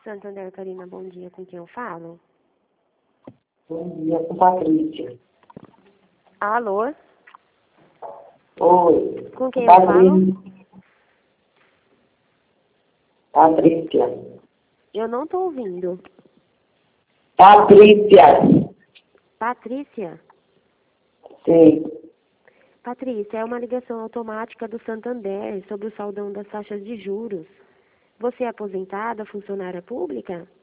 Santander, Carina, bom dia. Com quem eu falo? Bom dia, com Patrícia. Alô? Oi. Com quem eu falo? Patrícia. Eu não tô ouvindo. Patrícia. Patrícia? Sim. Patrícia, é uma ligação automática do Santander sobre o saldão das taxas de juros. Você é aposentada, funcionária pública?